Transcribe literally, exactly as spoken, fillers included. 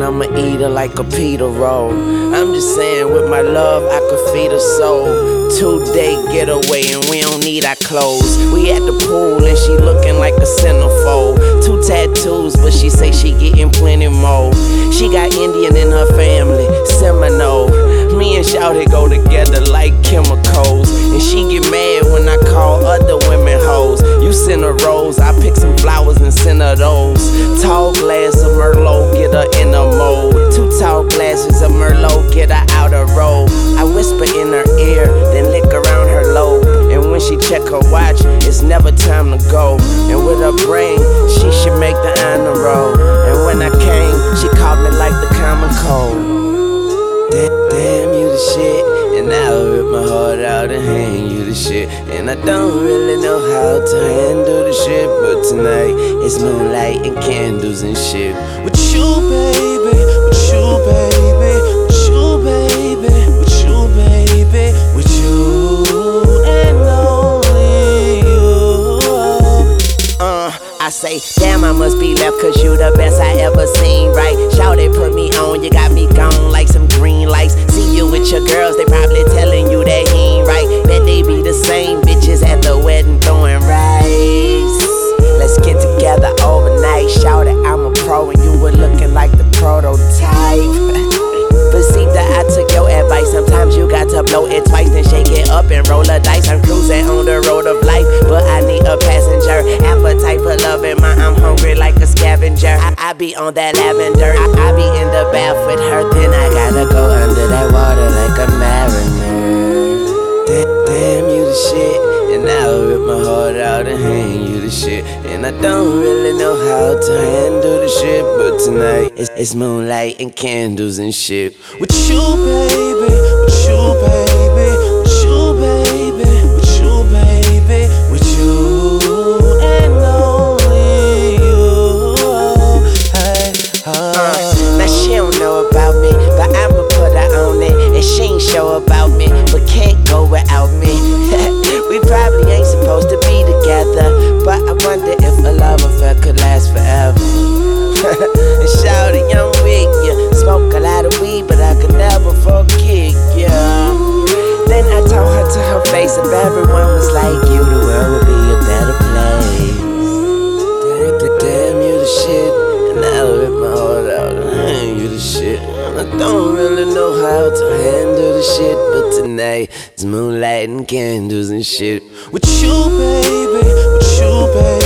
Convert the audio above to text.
I'ma eat her like a pita roll. I'm just saying, with my love, I could feed her soul. Two-day getaway and we don't need our clothes. We at the pool and she looking like a centerfold. Two tattoos, but she say she getting plenty more. She got Indian in her family, Seminole. Me and Shawty go together like chemicals. And she get mad when I call other women hoes. You send her rose, I pick some flowers and send her those. Tall glass of Merlot, get her in a mold. Two tall glasses of Merlot, get her out of robe. I whisper in her ear, then lick around her lobe. And when she check her watch, it's never time to go. And with her brain, she should make the honor roll. And when I came, she called me like the common cold. Damn, damn, you the shit. And I'll rip my heart out and hand you the shit. And I don't really know how to handle the shit, but tonight it's moonlight and candles and shit. With you, baby, with you, baby, with you, baby, with you, baby, with you and only you. Uh, I say, damn, I must be left, cause you the best I ever seen, right? Shawty put me on, you got me gone like some green lights. See you with your girls, they probably telling you that he ain't right. Bet they be the same bitches at the wedding throwing rice. Let's get together overnight, Shawty, I'm a pro and you were looking like the prototype. But see that I took your advice, sometimes you got to blow it twice, then shake it up and roll a dice. I'm cruising on the road of life, but I need a passenger. Appetite for loving my, I'm hungry like a scavenger. I, I be on that lavender, I, I be in the bath with her, then I gotta go under that water like a mariner. Damn, damn, you the shit, and I'll rip my heart out and hand you the shit. And I don't really know how to handle the shit, but tonight it's, it's moonlight and candles and shit. With you, baby, with you, baby, with you, baby, with you, baby, with you and only you. Hey, uh, now she don't know about me, but I'ma put her on it. And she ain't sure about me, but can't go without me. We probably ain't supposed to be together, but I wonder if a love affair could last forever. And shawty, I'm with ya. Smoke a lot of weed, but I could never forget ya. Then I told her to her face, if everyone was like you, the world would be a better place. Damn, damn, you the shit, and I'll rip my heart out and hand you the shit. And I don't really know how to handle the shit, but tonight it's moonlight and candles and shit. With you, baby, with you, baby.